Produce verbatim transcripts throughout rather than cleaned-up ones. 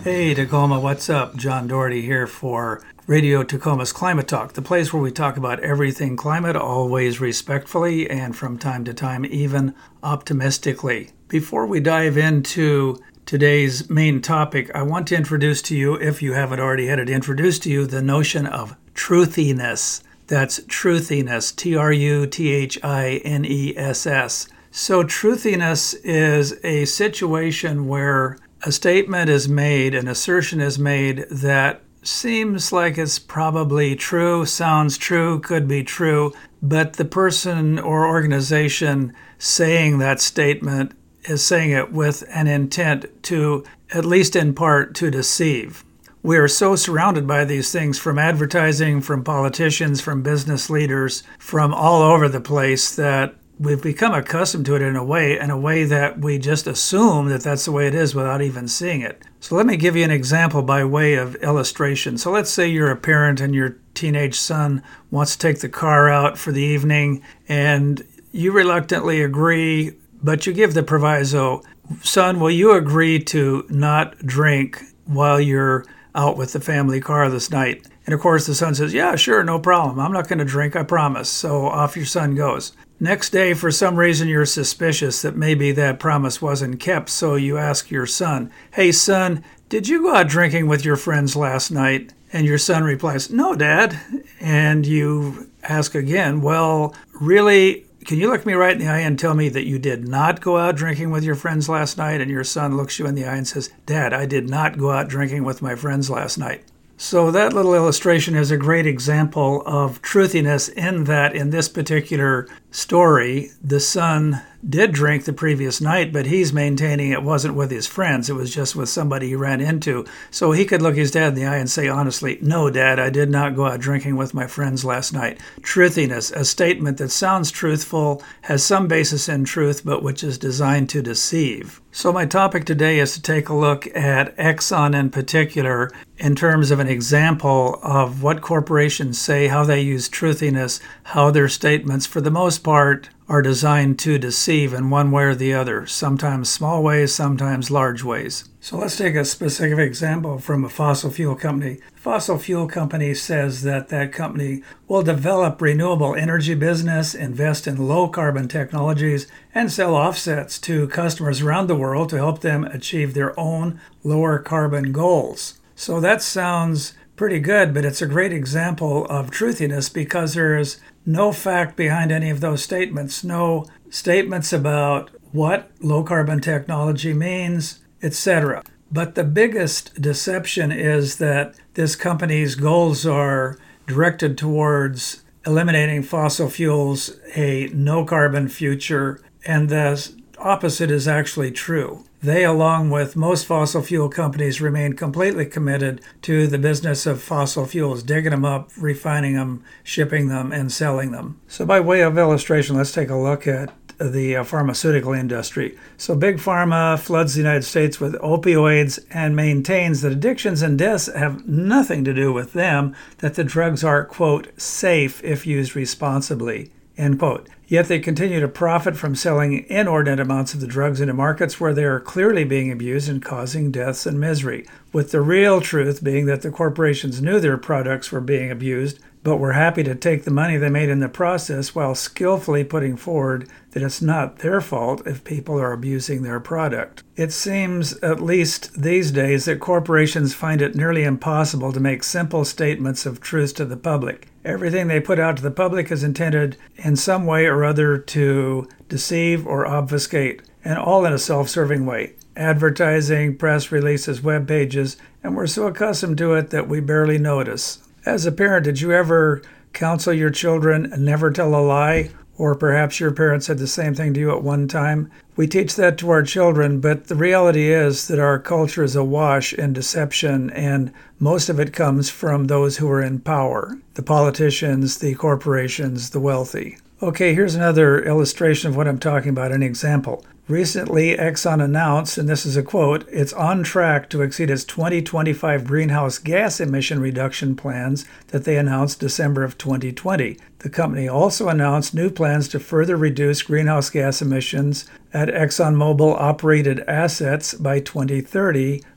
Hey Tacoma, what's up? John Doherty here for Radio Tacoma's Climate Talk, the place where we talk about everything climate, always respectfully and from time to time even optimistically. Before we dive into today's main topic, I want to introduce to you, if you haven't already had it introduced to you, the notion of truthiness. That's truthiness, T R U T H I N E S S. So truthiness is a situation where a statement is made, an assertion is made that seems like it's probably true, sounds true, could be true, but the person or organization saying that statement is saying it with an intent to, at least in part, to deceive. We are so surrounded by these things from advertising, from politicians, from business leaders, from all over the place that we've become accustomed to it in a way, in a way that we just assume that that's the way it is without even seeing it. So let me give you an example by way of illustration. So let's say you're a parent and your teenage son wants to take the car out for the evening, and you reluctantly agree, but you give the proviso, son, will you agree to not drink while you're out with the family car this night? And of course the son says, yeah, sure, no problem. I'm not going to drink, I promise. So off your son goes. Next day, for some reason, you're suspicious that maybe that promise wasn't kept, so you ask your son, hey, son, did you go out drinking with your friends last night? And your son replies, no, Dad. And you ask again, well, really, can you look me right in the eye and tell me that you did not go out drinking with your friends last night? And your son looks you in the eye and says, Dad, I did not go out drinking with my friends last night. So that little illustration is a great example of truthiness in that in this particular story, the son did drink the previous night, but he's maintaining it wasn't with his friends. It was just with somebody he ran into. So he could look his dad in the eye and say honestly, no, Dad, I did not go out drinking with my friends last night. Truthiness, a statement that sounds truthful, has some basis in truth, but which is designed to deceive. So my topic today is to take a look at Exxon in particular in terms of an example of what corporations say, how they use truthiness, how their statements, for the most part, are designed to deceive in one way or the other, sometimes small ways, sometimes large ways. So let's take a specific example from a fossil fuel company. Fossil fuel company says that that company will develop renewable energy business, invest in low carbon technologies, and sell offsets to customers around the world to help them achieve their own lower carbon goals. So that sounds pretty good, but it's a great example of truthiness because there is no fact behind any of those statements, no statements about what low carbon technology means, et cetera. But the biggest deception is that this company's goals are directed towards eliminating fossil fuels, a no carbon future, and the opposite is actually true. They, along with most fossil fuel companies, remain completely committed to the business of fossil fuels, digging them up, refining them, shipping them, and selling them. So by way of illustration, let's take a look at the uh, pharmaceutical industry. So Big Pharma floods the United States with opioids and maintains that addictions and deaths have nothing to do with them, that the drugs are, quote, safe if used responsibly, end quote. Yet they continue to profit from selling inordinate amounts of the drugs into markets where they are clearly being abused and causing deaths and misery, with the real truth being that the corporations knew their products were being abused, but were happy to take the money they made in the process while skillfully putting forward that it's not their fault if people are abusing their product. It seems, at least these days, that corporations find it nearly impossible to make simple statements of truth to the public. Everything they put out to the public is intended in some way or other to deceive or obfuscate, and all in a self-serving way. Advertising, press releases, web pages, and we're so accustomed to it that we barely notice. As a parent, did you ever counsel your children never tell a lie? Or perhaps your parents said the same thing to you at one time? We teach that to our children, but the reality is that our culture is awash in deception, and most of it comes from those who are in power, the politicians, the corporations, the wealthy. Okay, here's another illustration of what I'm talking about, an example. Recently, Exxon announced, and this is a quote, it's on track to exceed its twenty twenty-five greenhouse gas emission reduction plans that they announced December of twenty twenty. The company also announced new plans to further reduce greenhouse gas emissions at ExxonMobil-operated assets by twenty thirty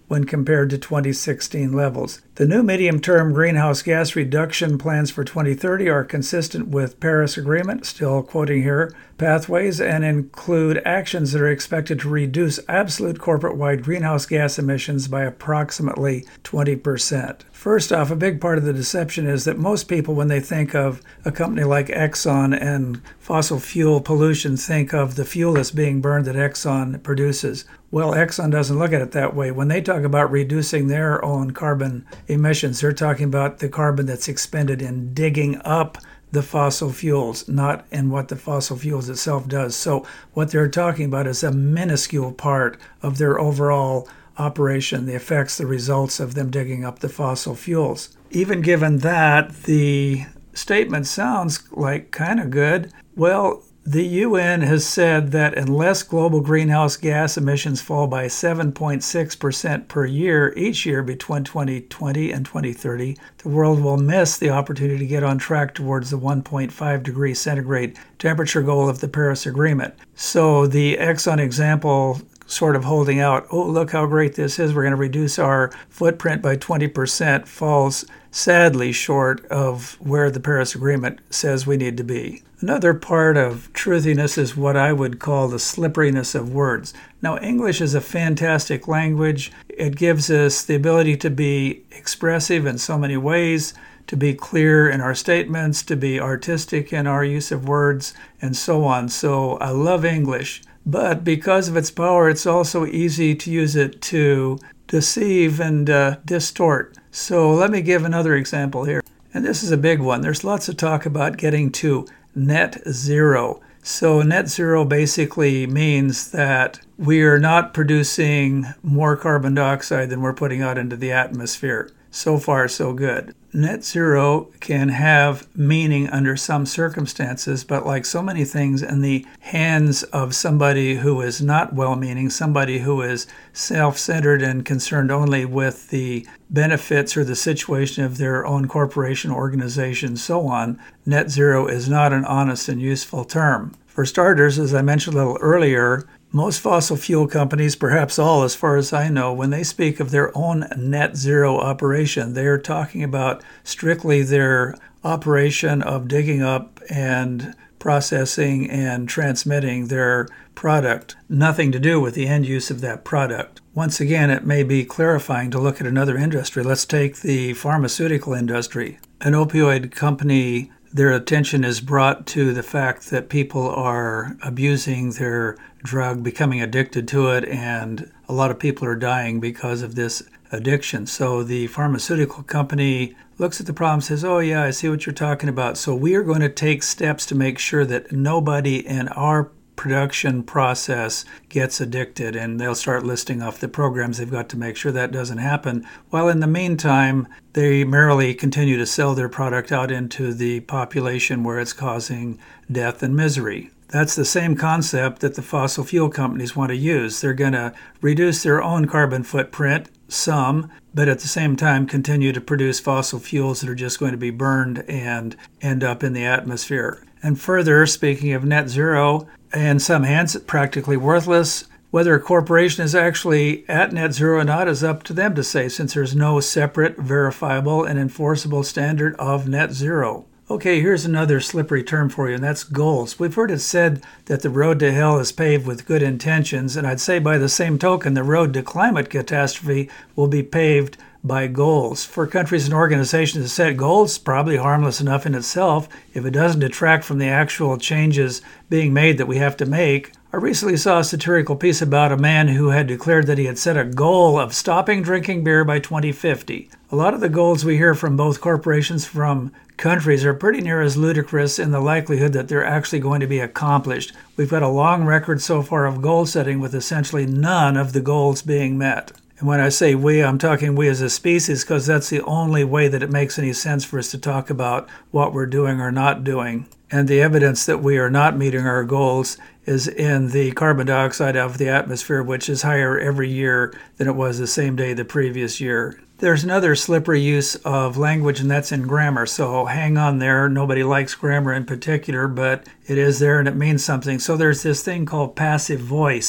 when compared to twenty sixteen levels. The new medium-term greenhouse gas reduction plans for twenty thirty are consistent with Paris Agreement, still quoting here, pathways, and include actions that are expected to reduce absolute corporate-wide greenhouse gas emissions by approximately twenty percent. First off, a big part of the deception is that most people, when they think of a company like Exxon and fossil fuel pollution, think of the fuel that's being burned that Exxon produces. Well, Exxon doesn't look at it that way. When they talk about reducing their own carbon emissions, they're talking about the carbon that's expended in digging up the fossil fuels, not in what the fossil fuels itself does. So what they're talking about is a minuscule part of their overall operation, the effects, the results of them digging up the fossil fuels. Even given that, the statement sounds like kind of good. Well, the U N has said that unless global greenhouse gas emissions fall by seven point six percent per year each year between twenty twenty and twenty thirty, the world will miss the opportunity to get on track towards the one point five degrees centigrade temperature goal of the Paris Agreement. So the Exxon example sort of holding out, oh, look how great this is, we're going to reduce our footprint by twenty percent, falls sadly short of where the Paris Agreement says we need to be. Another part of truthiness is what I would call the slipperiness of words. Now, English is a fantastic language. It gives us the ability to be expressive in so many ways, to be clear in our statements, to be artistic in our use of words, and so on. So I love English. But because of its power, it's also easy to use it to deceive and uh, distort. So let me give another example here. And this is a big one. There's lots of talk about getting to net zero. So net zero basically means that we are not producing more carbon dioxide than we're putting out into the atmosphere. So far, so good. Net zero can have meaning under some circumstances, but like so many things in the hands of somebody who is not well-meaning, somebody who is self-centered and concerned only with the benefits or the situation of their own corporation, organization, so on, net zero is not an honest and useful term. For starters, as I mentioned a little earlier, most fossil fuel companies, perhaps all as far as I know, when they speak of their own net zero operation, they are talking about strictly their operation of digging up and processing and transmitting their product, nothing to do with the end use of that product. Once again, it may be clarifying to look at another industry. Let's take the pharmaceutical industry. An opioid company, their attention is brought to the fact that people are abusing their drug, becoming addicted to it, and a lot of people are dying because of this addiction. So the pharmaceutical company looks at the problem and says, oh yeah, I see what you're talking about. So we are going to take steps to make sure that nobody in our production process gets addicted, and they'll start listing off the programs they've got to make sure that doesn't happen. While in the meantime, they merely continue to sell their product out into the population where it's causing death and misery. That's the same concept that the fossil fuel companies want to use. They're going to reduce their own carbon footprint, some, but at the same time continue to produce fossil fuels that are just going to be burned and end up in the atmosphere. And further, speaking of net zero, in some hands, practically worthless. Whether a corporation is actually at net zero or not is up to them to say, since there's no separate, verifiable, and enforceable standard of net zero. Okay, here's another slippery term for you, and that's goals. We've heard it said that the road to hell is paved with good intentions, and I'd say by the same token, the road to climate catastrophe will be paved by goals. For countries and organizations to set goals, probably harmless enough in itself if it doesn't detract from the actual changes being made that we have to make. I recently saw a satirical piece about a man who had declared that he had set a goal of stopping drinking beer by twenty fifty. A lot of the goals we hear from both corporations, from countries, are pretty near as ludicrous in the likelihood that they're actually going to be accomplished. We've got a long record so far of goal setting with essentially none of the goals being met. And when I say we, I'm talking we as a species, because that's the only way that it makes any sense for us to talk about what we're doing or not doing. And the evidence that we are not meeting our goals is in the carbon dioxide out of the atmosphere, which is higher every year than it was the same day the previous year. There's another slippery use of language, and that's in grammar. So hang on there. Nobody likes grammar in particular, but it is there and it means something. So there's this thing called passive voice.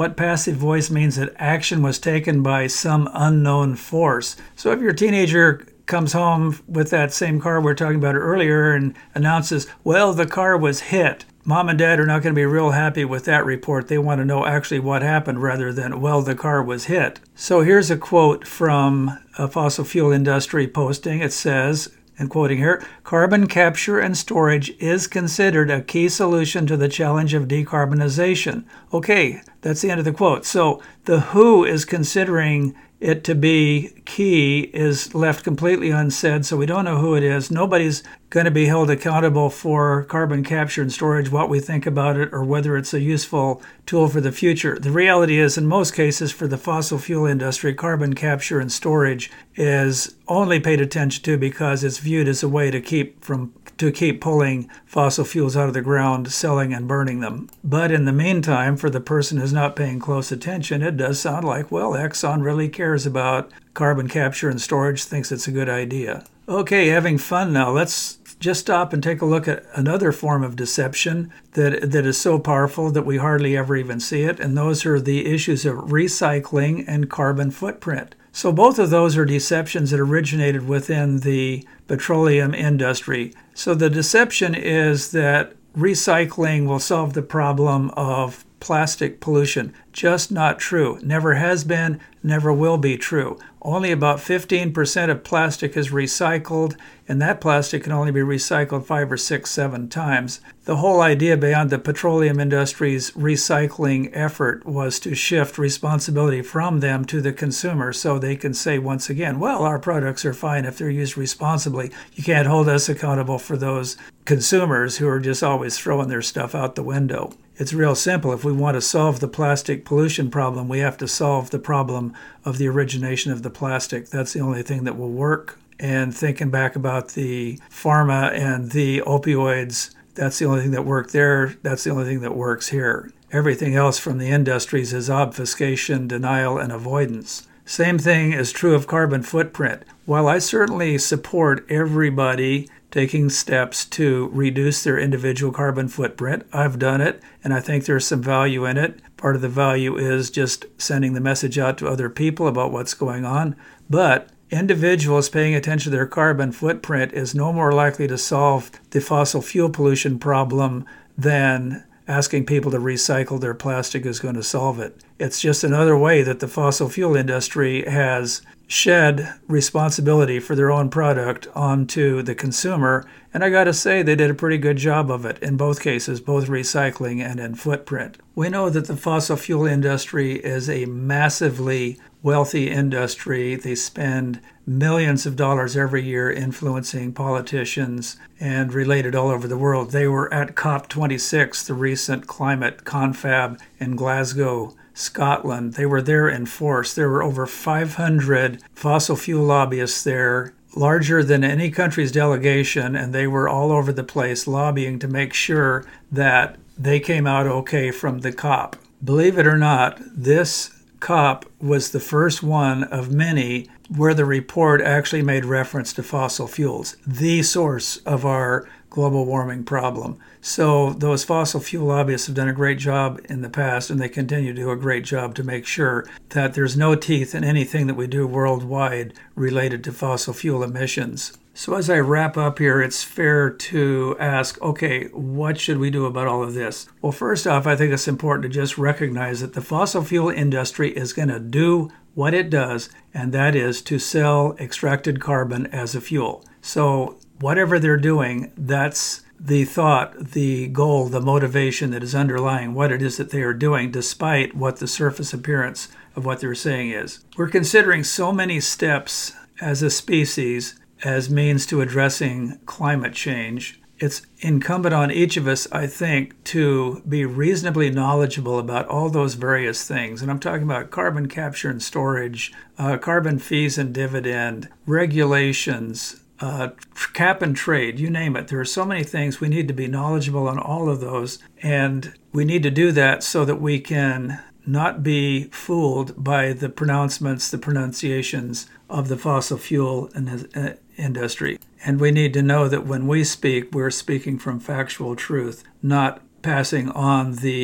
What passive voice means that action was taken by some unknown force. So if your teenager comes home with that same car we were talking about earlier and announces, well, the car was hit, Mom and Dad are not going to be real happy with that report. They want to know actually what happened rather than, well, the car was hit. So here's a quote from a fossil fuel industry posting. It says, and quoting here, carbon capture and storage is considered a key solution to the challenge of decarbonization. Okay, that's the end of the quote. So the who is considering it to be key is left completely unsaid, so we don't know who it is. Nobody's going to be held accountable for carbon capture and storage, what we think about it, or whether it's a useful tool for the future. The reality is, in most cases, for the fossil fuel industry, carbon capture and storage is only paid attention to because it's viewed as a way to keep from to keep pulling fossil fuels out of the ground, selling and burning them. But in the meantime, for the person who's not paying close attention, it does sound like, well, Exxon really cares about carbon capture and storage, thinks it's a good idea. Okay, having fun now. Let's just stop and take a look at another form of deception that that is so powerful that we hardly ever even see it, and those are the issues of recycling and carbon footprint. So both of those are deceptions that originated within the petroleum industry. So the deception is that recycling will solve the problem of plastic pollution. Just not true. Never has been, never will be true. Only about fifteen percent of plastic is recycled, and that plastic can only be recycled five or six, seven times. The whole idea behind the petroleum industry's recycling effort was to shift responsibility from them to the consumer so they can say once again, well, our products are fine if they're used responsibly. You can't hold us accountable for those consumers who are just always throwing their stuff out the window. It's real simple. If we want to solve the plastic pollution problem, we have to solve the problem of the origination of the plastic. That's the only thing that will work. And thinking back about the pharma and the opioids, that's the only thing that worked there. That's the only thing that works here. Everything else from the industries is obfuscation, denial, and avoidance. Same thing is true of carbon footprint. While I certainly support everybody taking steps to reduce their individual carbon footprint, I've done it, and I think there's some value in it. Part of the value is just sending the message out to other people about what's going on. But individuals paying attention to their carbon footprint is no more likely to solve the fossil fuel pollution problem than asking people to recycle their plastic is going to solve it. It's just another way that the fossil fuel industry has shed responsibility for their own product onto the consumer, and I got to say they did a pretty good job of it in both cases, both recycling and in footprint. We know that the fossil fuel industry is a massively wealthy industry. They spend millions of dollars every year influencing politicians and related all over the world. They were at COP twenty-six, the recent climate confab in Glasgow, Scotland. They were there in force. There were over five hundred fossil fuel lobbyists there, larger than any country's delegation, and they were all over the place lobbying to make sure that they came out okay from the COP. Believe it or not, this COP was the first one of many where the report actually made reference to fossil fuels, the source of our global warming problem. So those fossil fuel lobbyists have done a great job in the past, and they continue to do a great job to make sure that there's no teeth in anything that we do worldwide related to fossil fuel emissions. So as I wrap up here, it's fair to ask, okay, what should we do about all of this? Well, first off, I think it's important to just recognize that the fossil fuel industry is going to do what it does, and that is to sell extracted carbon as a fuel. So whatever they're doing, that's the thought, the goal, the motivation that is underlying what it is that they are doing, despite what the surface appearance of what they're saying is. We're considering so many steps as a species as means to addressing climate change. It's incumbent on each of us, I think, to be reasonably knowledgeable about all those various things. And I'm talking about carbon capture and storage, uh, carbon fees and dividend, regulations, uh, cap and trade, you name it. There are so many things. We need to be knowledgeable on all of those. And we need to do that so that we can not be fooled by the pronouncements, the pronunciations of the fossil fuel industry. And we need to know that when we speak, we're speaking from factual truth, not passing on the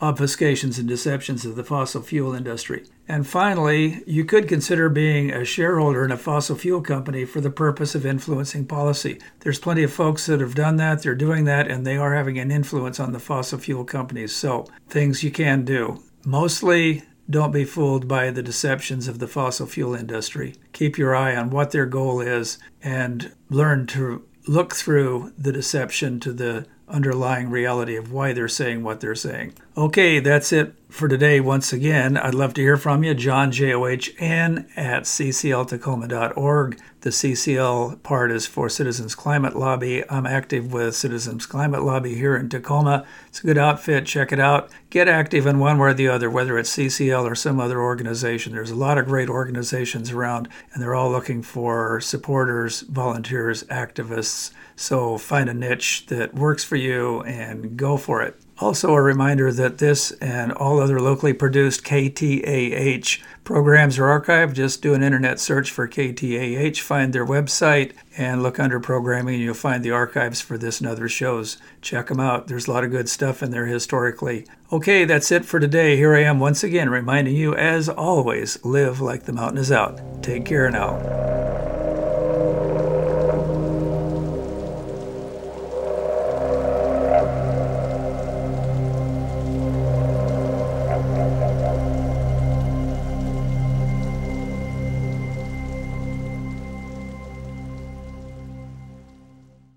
obfuscations and deceptions of the fossil fuel industry. And finally, you could consider being a shareholder in a fossil fuel company for the purpose of influencing policy. There's plenty of folks that have done that, they're doing that, and they are having an influence on the fossil fuel companies. So, things you can do. Mostly, don't be fooled by the deceptions of the fossil fuel industry. Keep your eye on what their goal is and learn to look through the deception to the underlying reality of why they're saying what they're saying. Okay, that's it for today. Once again, I'd love to hear from you. John, J O H N, at c c l tacoma dot org. The C C L part is for Citizens Climate Lobby. I'm active with Citizens Climate Lobby here in Tacoma. It's a good outfit. Check it out. Get active in one way or the other, whether it's C C L or some other organization. There's a lot of great organizations around, and they're all looking for supporters, volunteers, activists. So find a niche that works for you and go for it. Also, a reminder that this and all other locally produced K T A H programs are archived. Just do an internet search for K T A H, find their website, and look under programming, and you'll find the archives for this and other shows. Check them out. There's a lot of good stuff in there historically. Okay, that's it for today. Here I am once again reminding you, as always, live like the mountain is out. Take care now.